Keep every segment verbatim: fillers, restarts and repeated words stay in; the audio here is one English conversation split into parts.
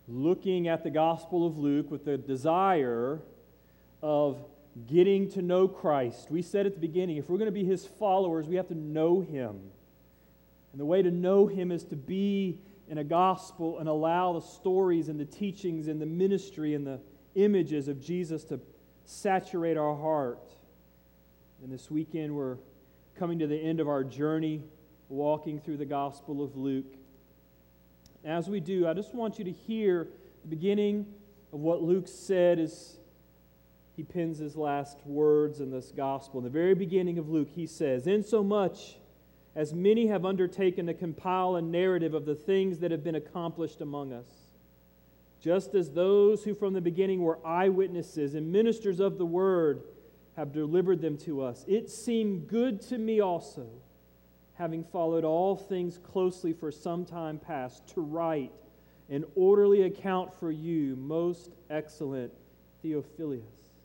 looking at the Gospel of Luke with the desire of getting to know Christ. We said at the beginning, if we're going to be His followers, we have to know Him. And the way to know Him is to be in a gospel and allow the stories and the teachings and the ministry and the images of Jesus to saturate our heart. And this weekend we're coming to the end of our journey, walking through the Gospel of Luke. As we do, I just want you to hear the beginning of what Luke said as he pens his last words in this Gospel. In the very beginning of Luke, he says, "Insomuch as many have undertaken to compile a narrative of the things that have been accomplished among us, just as those who from the beginning were eyewitnesses and ministers of the word have delivered them to us, it seemed good to me also, having followed all things closely for some time past, to write an orderly account for you, most excellent Theophilus,"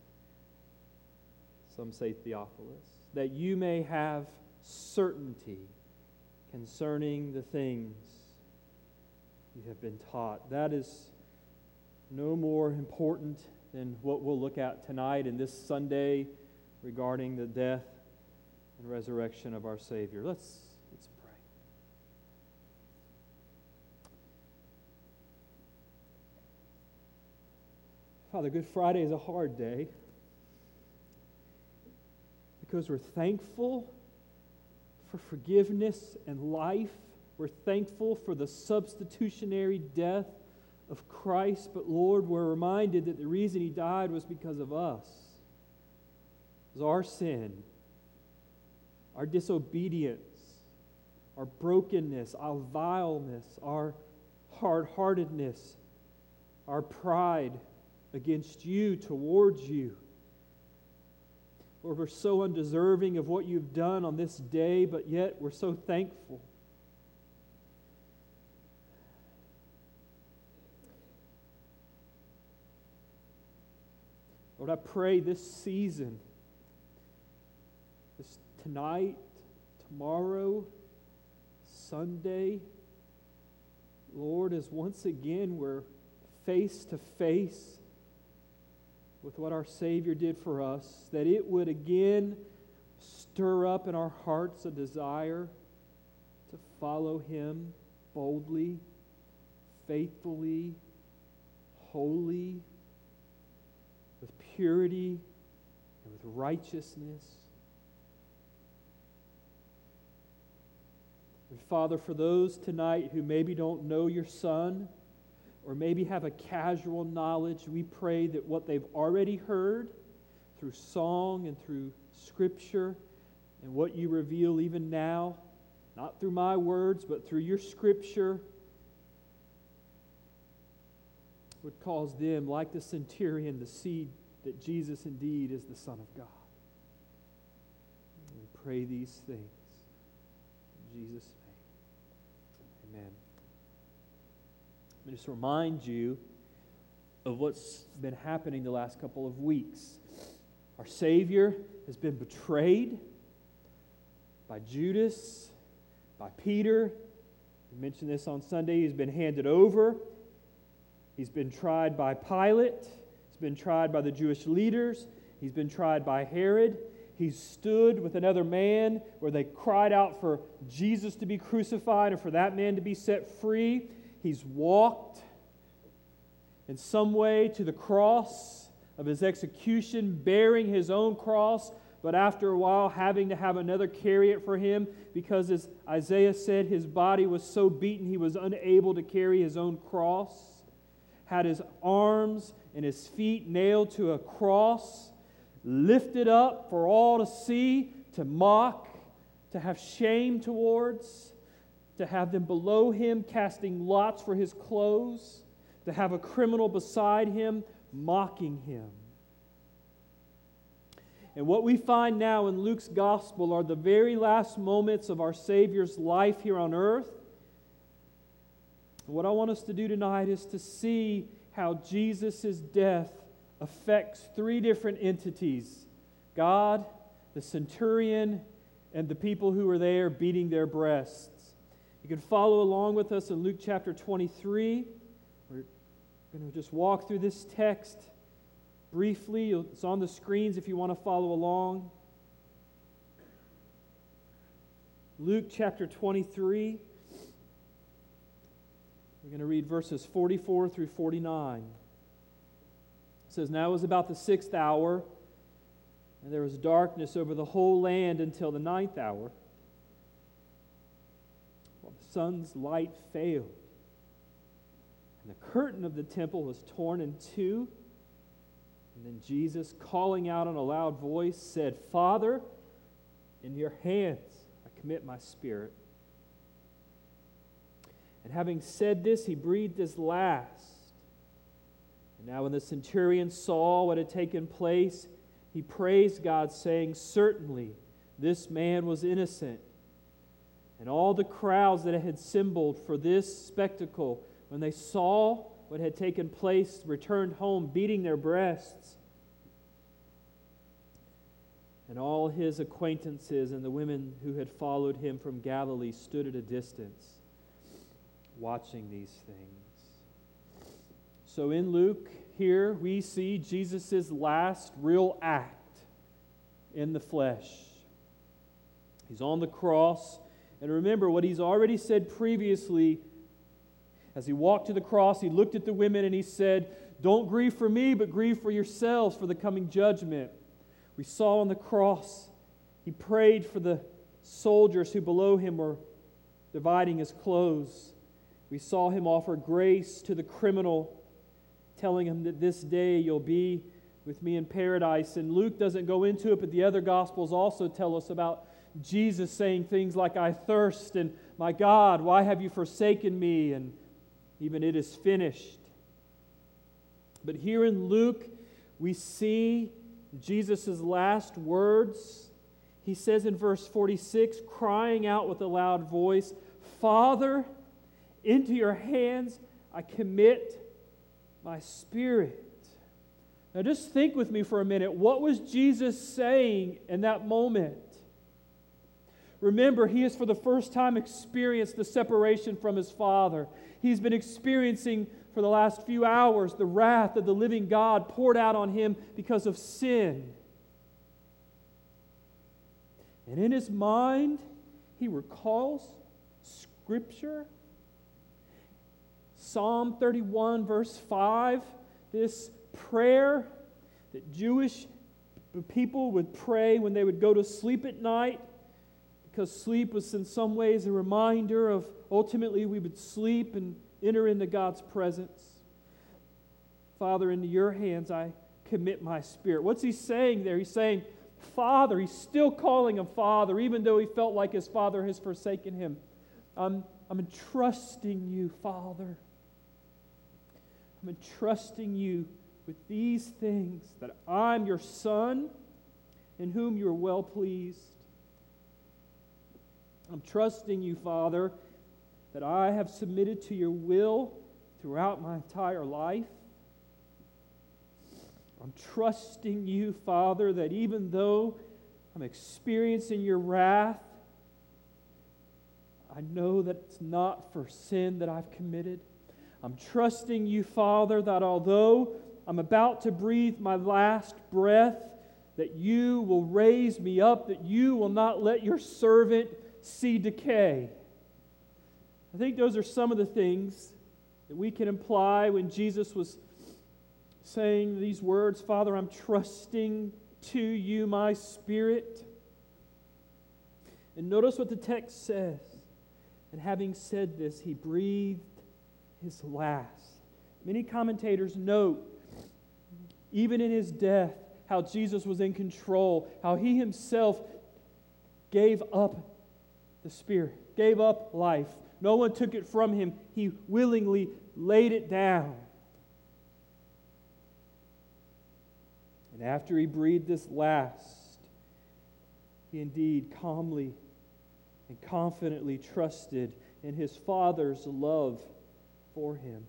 some say Theophilus, "that you may have certainty concerning the things you have been taught." That is no more important than what we'll look at tonight and this Sunday regarding the death and resurrection of our Savior. Let's, let's pray. Father, Good Friday is a hard day because we're thankful for forgiveness and life. We're thankful for the substitutionary death of Christ. But Lord, we're reminded that the reason He died was because of us. It was our sin, our disobedience, our brokenness, our vileness, our hard-heartedness, our pride against You, towards You. Lord, we're so undeserving of what You've done on this day, but yet we're so thankful. Lord, I pray this season, this tonight, tomorrow, Sunday, Lord, as once again we're face to face with what our Savior did for us, that it would again stir up in our hearts a desire to follow Him boldly, faithfully, wholly, with purity and with righteousness. And Father, for those tonight who maybe don't know Your Son, or maybe have a casual knowledge, we pray that what they've already heard through song and through Scripture and what You reveal even now, not through my words, but through Your Scripture, would cause them, like the centurion, to see that Jesus indeed is the Son of God. We pray these things in Jesus' name. Amen. Let me just remind you of what's been happening the last couple of weeks. Our Savior has been betrayed by Judas, by Peter. We mentioned this on Sunday. He's been handed over. He's been tried by Pilate. He's been tried by the Jewish leaders. He's been tried by Herod. He stood with another man where they cried out for Jesus to be crucified and for that man to be set free. He's walked in some way to the cross of His execution, bearing His own cross, but after a while having to have another carry it for Him because, as Isaiah said, His body was so beaten He was unable to carry His own cross. Had His arms and His feet nailed to a cross, lifted up for all to see, to mock, to have shame towards, to have them below Him casting lots for His clothes, to have a criminal beside Him mocking Him. And what we find now in Luke's Gospel are the very last moments of our Savior's life here on earth. And what I want us to do tonight is to see how Jesus' death affects three different entities: God, the centurion, and the people who were there beating their breasts. You can follow along with us in Luke chapter twenty-three. We're I'm going to just walk through this text briefly. It's on the screens if you want to follow along. Luke chapter twenty-three. We're going to read verses forty-four through forty-nine. It says, "Now it was about the sixth hour, and there was darkness over the whole land until the ninth hour, while the sun's light failed. And the curtain of the temple was torn in two. And then Jesus, calling out in a loud voice, said, 'Father, in your hands I commit my spirit.' And having said this, he breathed his last. And now when the centurion saw what had taken place, he praised God, saying, 'Certainly this man was innocent.' And all the crowds that had assembled for this spectacle, when they saw what had taken place, returned home, beating their breasts. And all his acquaintances and the women who had followed him from Galilee stood at a distance, watching these things." So in Luke, here we see Jesus' last real act in the flesh. He's on the cross. And remember what he's already said previously. As he walked to the cross, he looked at the women and he said, "Don't grieve for me, but grieve for yourselves for the coming judgment." We saw on the cross, he prayed for the soldiers who below him were dividing his clothes. We saw him offer grace to the criminal, telling him that this day you'll be with me in paradise. And Luke doesn't go into it, but the other Gospels also tell us about Jesus saying things like, "I thirst," and "My God, why have you forsaken me?" and even "It is finished." But here in Luke, we see Jesus' last words. He says in verse forty-six, crying out with a loud voice, "Father, into your hands I commit my spirit." Now just think with me for a minute. What was Jesus saying in that moment? Remember, he has for the first time experienced the separation from his Father. He's been experiencing for the last few hours the wrath of the living God poured out on him because of sin. And in his mind, he recalls Scripture. Psalm thirty-one, verse five, this prayer that Jewish people would pray when they would go to sleep at night, because sleep was in some ways a reminder of ultimately we would sleep and enter into God's presence. "Father, into your hands I commit my spirit." What's he saying there? He's saying, Father. He's still calling him Father, even though he felt like his father has forsaken him. I'm, I'm entrusting you, Father. I'm entrusting you with these things, that I'm your Son, in whom you are well pleased. I'm trusting you, Father, that I have submitted to your will throughout my entire life. I'm trusting you, Father, that even though I'm experiencing your wrath, I know that it's not for sin that I've committed. I'm trusting you, Father, that although I'm about to breathe my last breath, that you will raise me up, that you will not let your servant see decay. I think those are some of the things that we can imply when Jesus was saying these words, Father, I'm trusting to you my spirit. And notice what the text says. And having said this, he breathed his last. Many commentators note, even in his death, how Jesus was in control, how he himself gave up the spirit, gave up life. No one took it from him. He willingly laid it down. And after he breathed this last, he indeed calmly and confidently trusted in his Father's love for him.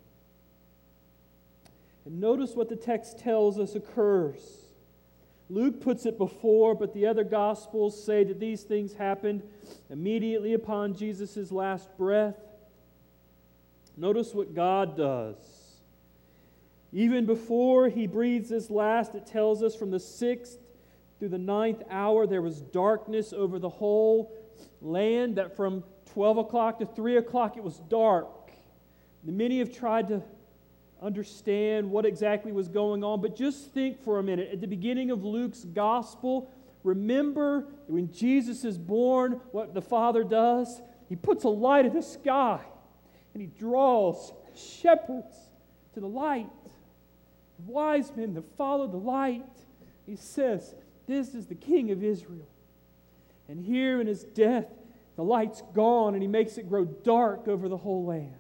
And notice what the text tells us occurs. Luke puts it before, but the other Gospels say that these things happened immediately upon Jesus' last breath. Notice what God does. Even before he breathes his last, it tells us from the sixth through the ninth hour there was darkness over the whole land, that from twelve o'clock to three o'clock it was dark. Many have tried to understand what exactly was going on, but just think for a minute. At the beginning of Luke's gospel, remember when Jesus is born, what the Father does? He puts a light in the sky, and he draws shepherds to the light. Wise men that follow the light. He says, this is the King of Israel. And here in his death, the light's gone, and he makes it grow dark over the whole land.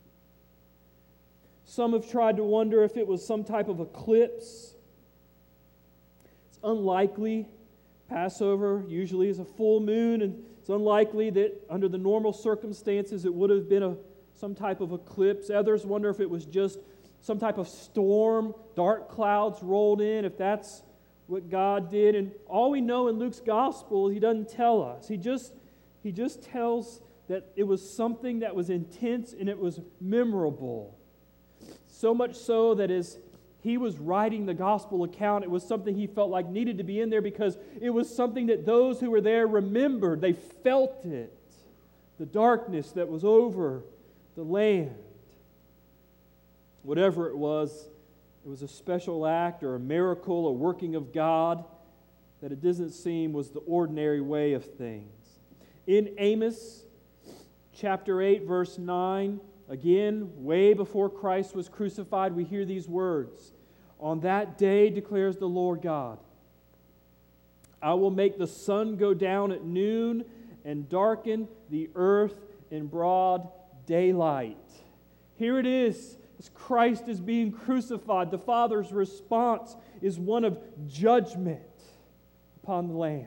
Some have tried to wonder if it was some type of eclipse. It's unlikely. Passover usually is a full moon, and it's unlikely that under the normal circumstances it would have been a some type of eclipse. Others wonder if it was just some type of storm, dark clouds rolled in, if that's what God did. And all we know in Luke's gospel, he doesn't tell us. He just, he just tells that it was something that was intense and it was memorable. So much so that as he was writing the gospel account, it was something he felt like needed to be in there because it was something that those who were there remembered. They felt it. The darkness that was over the land. Whatever it was, it was a special act or a miracle, a working of God that it doesn't seem was the ordinary way of things. In Amos chapter eight, verse nine, again, way before Christ was crucified, we hear these words. On that day, declares the Lord God, I will make the sun go down at noon and darken the earth in broad daylight. Here it is. As Christ is being crucified, the Father's response is one of judgment upon the land.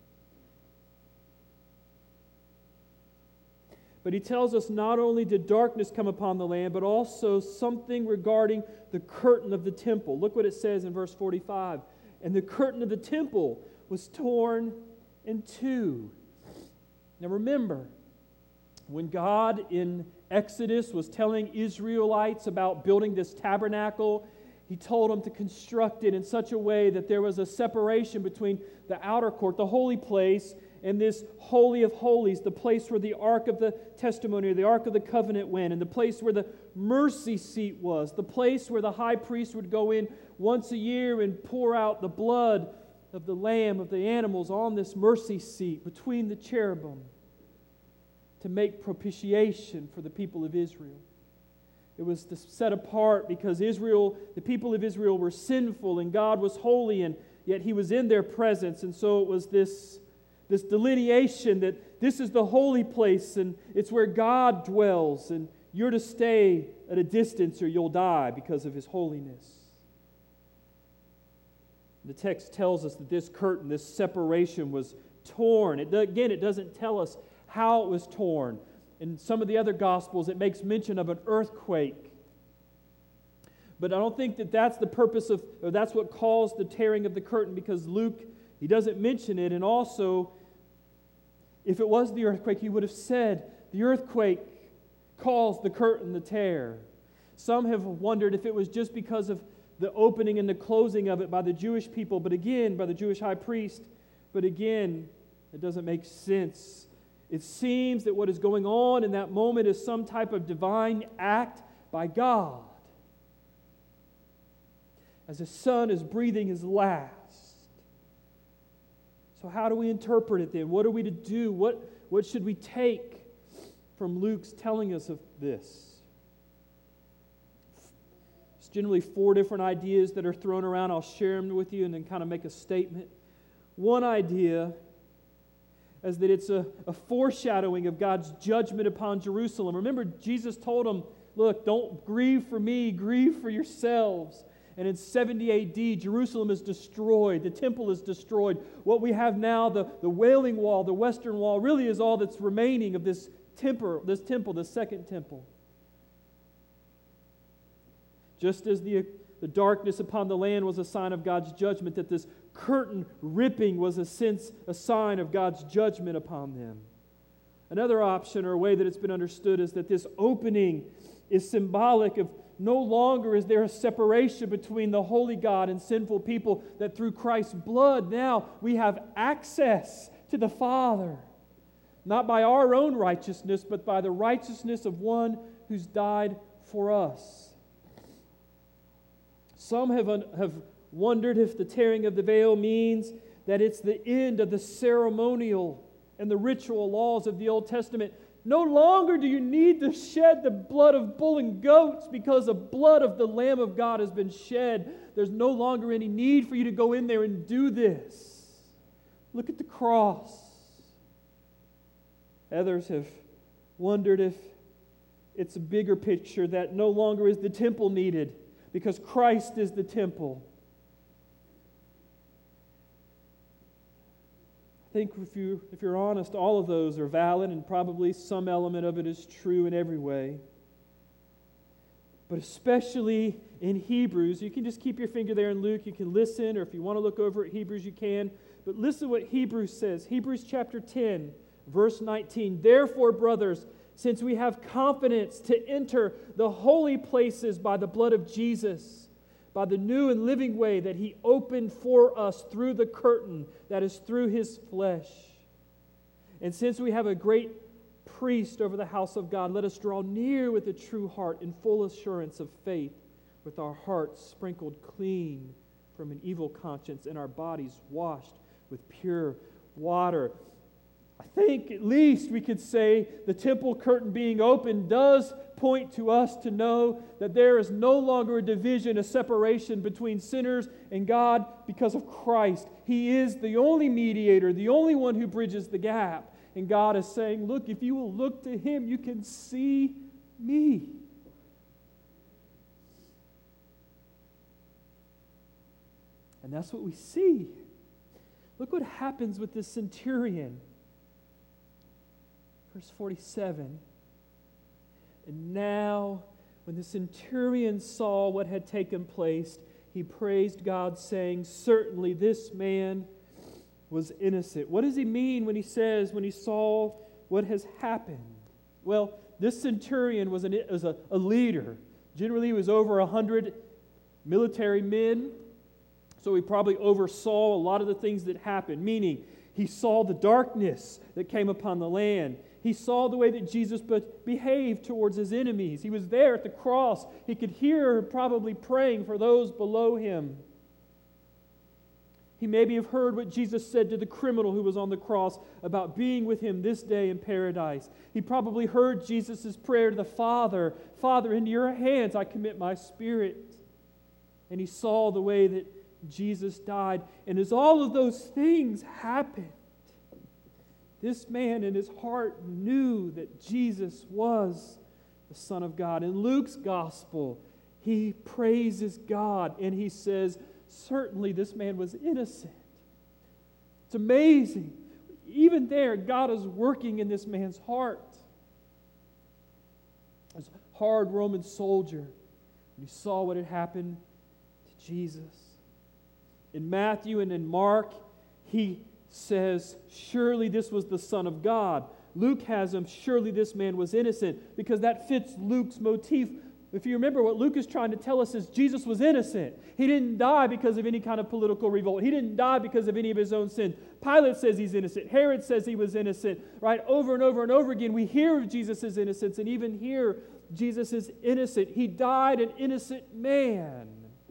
But he tells us not only did darkness come upon the land, but also something regarding the curtain of the temple. Look what it says in verse forty-five. And the curtain of the temple was torn in two. Now remember, when God in Exodus was telling Israelites about building this tabernacle, He told them to construct it in such a way that there was a separation between the outer court, the holy place, and this Holy of Holies, the place where the Ark of the Testimony, or the Ark of the Covenant went, and the place where the mercy seat was, the place where the high priest would go in once a year and pour out the blood of the lamb, of the animals, on this mercy seat between the cherubim to make propitiation for the people of Israel. It was set apart because Israel, the people of Israel were sinful and God was holy, and yet He was in their presence. And so it was this, this delineation that this is the holy place and it's where God dwells, and you're to stay at a distance or you'll die because of His holiness. The text tells us that this curtain, this separation was torn. It, again, it doesn't tell us how it was torn. In some of the other Gospels, it makes mention of an earthquake. But I don't think that that's the purpose of, or that's what caused the tearing of the curtain, because Luke, he doesn't mention it. And also, if it was the earthquake, he would have said, the earthquake caused the curtain to tear. Some have wondered if it was just because of the opening and the closing of it by the Jewish people, but again, by the Jewish high priest. But again, it doesn't make sense. It seems that what is going on in that moment is some type of divine act by God, as His Son is breathing His last. So how do we interpret it then? What are we to do? What, what should we take from Luke's telling us of this? It's generally four different ideas that are thrown around. I'll share them with you and then kind of make a statement. One idea is that it's a, a foreshadowing of God's judgment upon Jerusalem. Remember, Jesus told them, look, don't grieve for me, grieve for yourselves. And in seventy A D, Jerusalem is destroyed. The temple is destroyed. What we have now, the, the Wailing Wall, the Western Wall, really is all that's remaining of this temple, this temple, the second temple. Just as the, the darkness upon the land was a sign of God's judgment, that this curtain ripping was a sense, a sign of God's judgment upon them. Another option or a way that it's been understood is that this opening is symbolic of No longer is there a separation between the holy God and sinful people, that through Christ's blood now we have access to the Father. Not by our own righteousness, but by the righteousness of one who's died for us. Some have, un- have wondered if the tearing of the veil means that it's the end of the ceremonial and the ritual laws of the Old Testament. No longer do you need to shed the blood of bull and goats, because the blood of the Lamb of God has been shed. There's no longer any need for you to go in there and do this. Look at the cross. Others have wondered if it's a bigger picture, that no longer is the temple needed because Christ is the temple. I think if, you, if you're honest, all of those are valid, and probably some element of it is true in every way. But especially in Hebrews, you can just keep your finger there in Luke, you can listen, or if you want to look over at Hebrews, you can. But listen to what Hebrews says. Hebrews chapter ten, verse nineteen. Therefore, brothers, since we have confidence to enter the holy places by the blood of Jesus, by the new and living way that He opened for us through the curtain, that is through His flesh. And since we have a great priest over the house of God, let us draw near with a true heart in full assurance of faith, with our hearts sprinkled clean from an evil conscience and our bodies washed with pure water. I think at least we could say the temple curtain being open does point to us to know that there is no longer a division, a separation between sinners and God because of Christ. He is the only mediator, the only one who bridges the gap. And God is saying, look, if you will look to Him, you can see me. And that's what we see. Look what happens with this centurion. Verse forty-seven. And now, when the centurion saw what had taken place, he praised God, saying, certainly this man was innocent. What does he mean when he says, when he saw what has happened? Well, this centurion was, an, was a, a leader. Generally, he was over a hundred military men. So he probably oversaw a lot of the things that happened, meaning he saw the darkness that came upon the land. He saw the way that Jesus behaved towards His enemies. He was there at the cross. He could hear her probably praying for those below him. He maybe have heard what Jesus said to the criminal who was on the cross about being with Him this day in paradise. He probably heard Jesus' prayer to the Father, Father, into your hands I commit my spirit. And he saw the way that Jesus died. And as all of those things happened, this man in his heart knew that Jesus was the Son of God. In Luke's gospel, he praises God and he says, certainly this man was innocent. It's amazing. Even there, God is working in this man's heart. As a hard Roman soldier, when he saw what had happened to Jesus. In Matthew and in Mark, he says, surely this was the Son of God. Luke has him, surely this man was innocent, because that fits Luke's motif. If you remember, what Luke is trying to tell us is Jesus was innocent. He didn't die because of any kind of political revolt. He didn't die because of any of his own sin. Pilate says he's innocent. Herod says he was innocent. Right? Over and over and over again, we hear of Jesus' innocence, and even here, Jesus is innocent. He died an innocent man.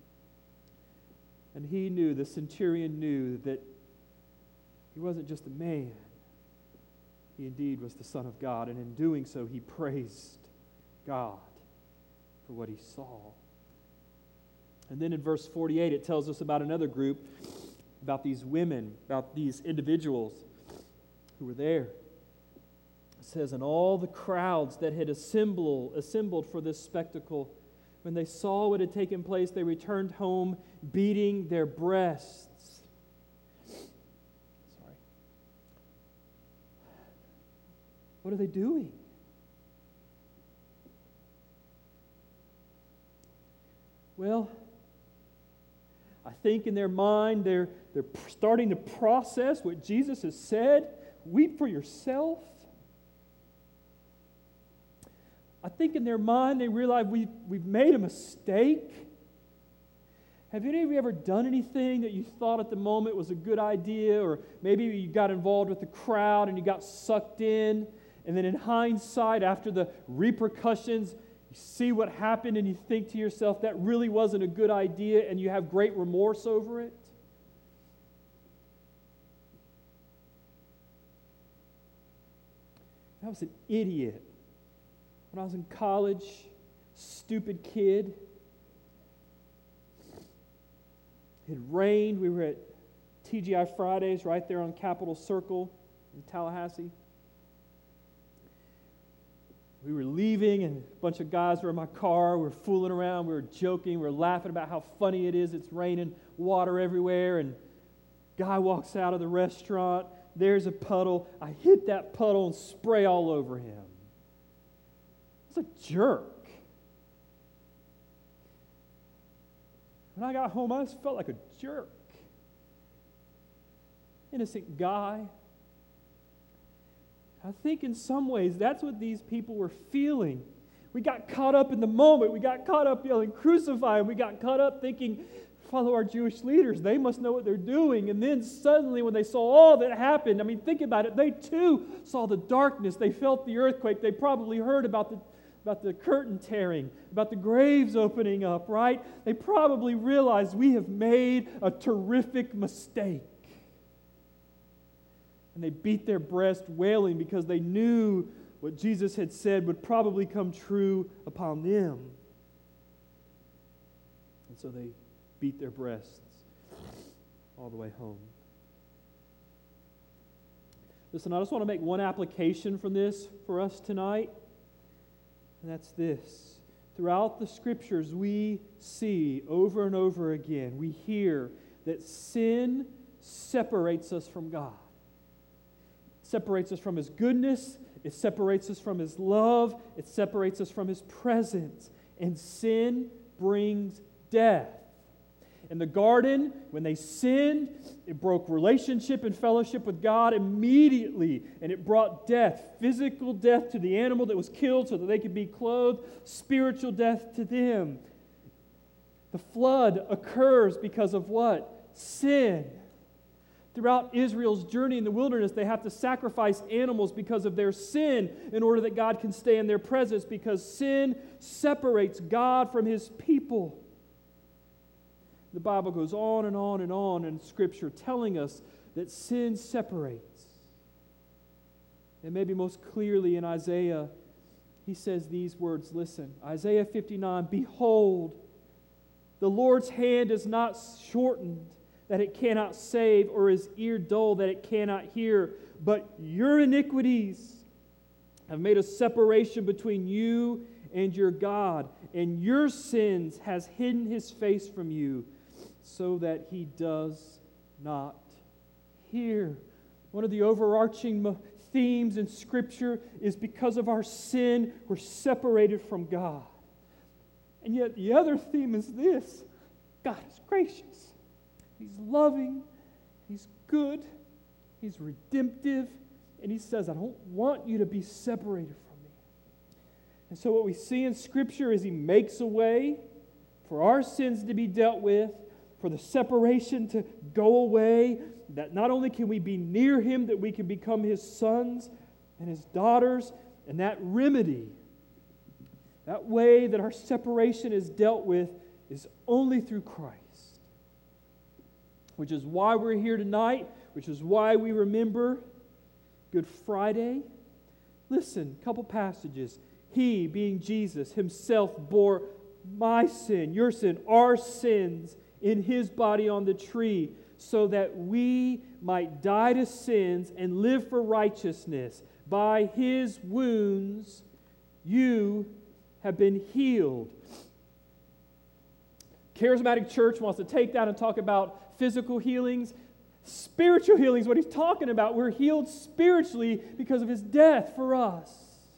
And he knew, the centurion knew, that he wasn't just a man. He indeed was the Son of God, and in doing so, he praised God for what he saw. And then in verse forty-eight, it tells us about another group, about these women, about these individuals who were there. It says, and all the crowds that had assembled, assembled for this spectacle, when they saw what had taken place, they returned home beating their breasts. Sorry. What are they doing? Well, I think in their mind they're, they're starting to process what Jesus has said. Weep for yourself. I think in their mind they realize we, we've made a mistake. Have any of you ever done anything that you thought at the moment was a good idea, or maybe you got involved with the crowd and you got sucked in, and then in hindsight, after the repercussions, you see what happened and you think to yourself, that really wasn't a good idea, and you have great remorse over it? I was an idiot. When I was in college, stupid kid. It had rained. We were at T G I Fridays right there on Capitol Circle in Tallahassee. We were leaving, and a bunch of guys were in my car. We were fooling around. We were joking. We were laughing about how funny it is. It's raining, water everywhere, and guy walks out of the restaurant. There's a puddle. I hit that puddle and spray all over him. It's a jerk. When I got home, I just felt like a jerk. Innocent guy. I think in some ways that's what these people were feeling. We got caught up in the moment. We got caught up yelling, "Crucify him." We got caught up thinking, follow our Jewish leaders. They must know what they're doing. And then suddenly when they saw all that happened, I mean, think about it. They too saw the darkness. They felt the earthquake. They probably heard about the about the curtain tearing, about the graves opening up, right? They probably realized we have made a terrific mistake. And they beat their breast wailing because they knew what Jesus had said would probably come true upon them. And so they beat their breasts all the way home. Listen, I just want to make one application from this for us tonight. And that's this. Throughout the Scriptures, we see over and over again, we hear that sin separates us from God. It separates us from His goodness. It separates us from His love. It separates us from His presence. And sin brings death. In the garden, when they sinned, it broke relationship and fellowship with God immediately, and it brought death, physical death to the animal that was killed so that they could be clothed, spiritual death to them. The flood occurs because of what? Sin. Throughout Israel's journey in the wilderness, they have to sacrifice animals because of their sin in order that God can stay in their presence, because sin separates God from His people. The Bible goes on and on and on in Scripture telling us that sin separates. And maybe most clearly in Isaiah, he says these words, listen, Isaiah fifty-nine, "Behold, the Lord's hand is not shortened that it cannot save, or His ear dull that it cannot hear, but your iniquities have made a separation between you and your God, and your sins has hidden His face from you, so that He does not hear." One of the overarching themes in Scripture is because of our sin, we're separated from God. And yet the other theme is this: God is gracious. He's loving. He's good. He's redemptive. And He says, I don't want you to be separated from me. And so what we see in Scripture is He makes a way for our sins to be dealt with, for the separation to go away, that not only can we be near Him, that we can become His sons and His daughters, and that remedy, that way that our separation is dealt with, is only through Christ. Which is why we're here tonight, which is why we remember Good Friday. Listen, a couple passages. He, being Jesus, Himself bore my sin, your sin, our sins, in His body on the tree, so that we might die to sins and live for righteousness. By His wounds you have been healed. Charismatic Church wants to take that and talk about physical healings. Spiritual healing is what he's talking about. We're healed spiritually because of His death for us.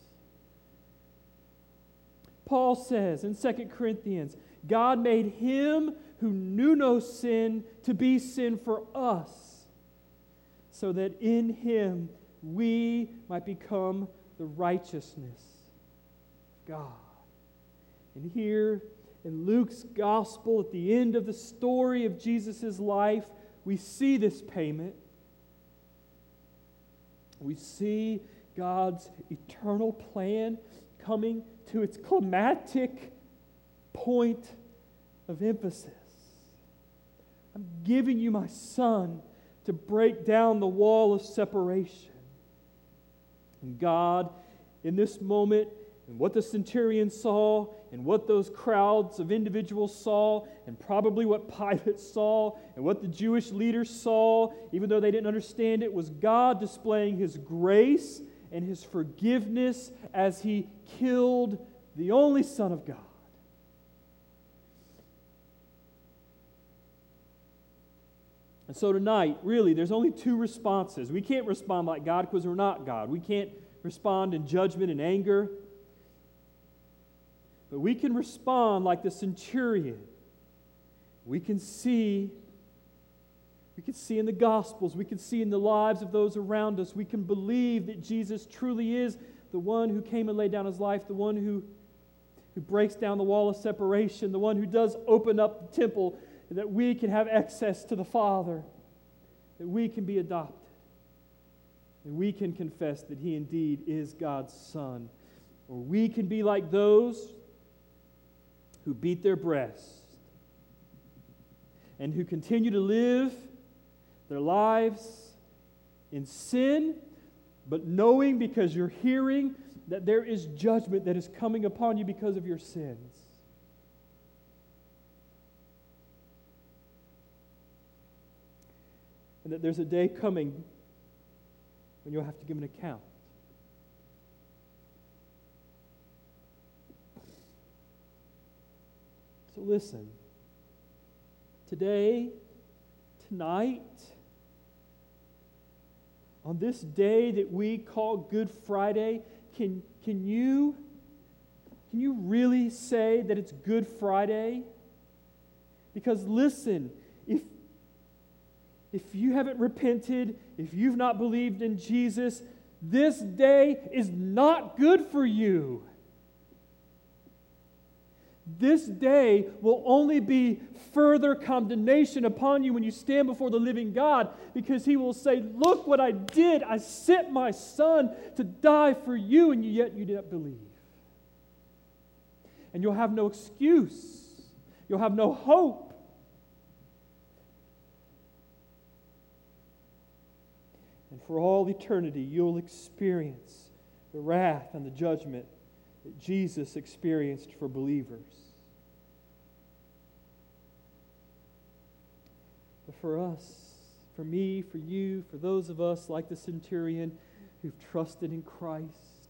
Paul says in Second Corinthians, God made Him who knew no sin to be sin for us, so that in Him we might become the righteousness God. And here in Luke's gospel, at the end of the story of Jesus' life, we see this payment. We see God's eternal plan coming to its climactic point of emphasis. I'm giving you my Son to break down the wall of separation. And God, in this moment, and what the centurion saw, and what those crowds of individuals saw, and probably what Pilate saw, and what the Jewish leaders saw, even though they didn't understand it, was God displaying His grace and His forgiveness as He killed the only Son of God. And so tonight, really, there's only two responses. We can't respond like God because we're not God. We can't respond in judgment and anger. But we can respond like the centurion. We can see, we can see in the Gospels, we can see in the lives of those around us, we can believe that Jesus truly is the one who came and laid down His life, the one who, who breaks down the wall of separation, the one who does open up the temple, that we can have access to the Father, that we can be adopted, and we can confess that He indeed is God's Son. Or we can be like those who beat their breasts and who continue to live their lives in sin, but knowing, because you're hearing, that there is judgment that is coming upon you because of your sins. And that there's a day coming when you'll have to give an account. So listen, today, tonight, on this day that we call Good Friday, can, can you, can you really say that it's Good Friday? Because listen, if If you haven't repented, if you've not believed in Jesus, this day is not good for you. This day will only be further condemnation upon you when you stand before the living God, because He will say, look what I did. I sent my Son to die for you, and yet you didn't believe. And you'll have no excuse. You'll have no hope. And for all eternity, you'll experience the wrath and the judgment that Jesus experienced for believers. But for us, for me, for you, for those of us like the centurion who've trusted in Christ,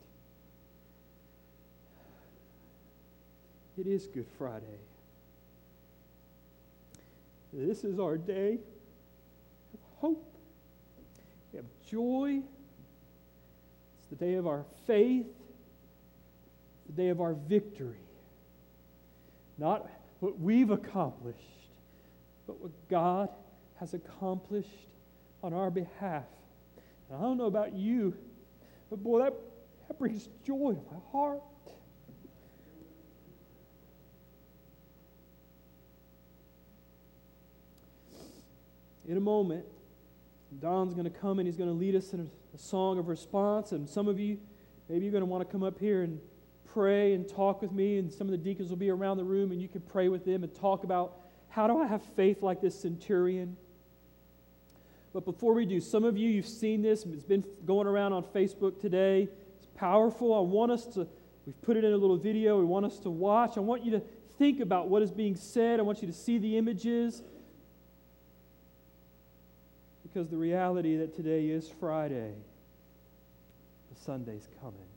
it is Good Friday. This is our day of hope. We have joy. It's the day of our faith. It's the day of our victory. Not what we've accomplished, but what God has accomplished on our behalf. And I don't know about you, but boy, that, that brings joy to my heart. In a moment, Don's going to come and he's going to lead us in a, a song of response. And some of you, maybe you're going to want to come up here and pray and talk with me. And some of the deacons will be around the room and you can pray with them and talk about, how do I have faith like this centurion? But before we do, some of you, you've seen this. It's been going around on Facebook today. It's powerful. I want us to, we've put it in a little video. We want us to watch. I want you to think about what is being said. I want you to see the images. Because the reality that today is Friday, the Sunday's coming.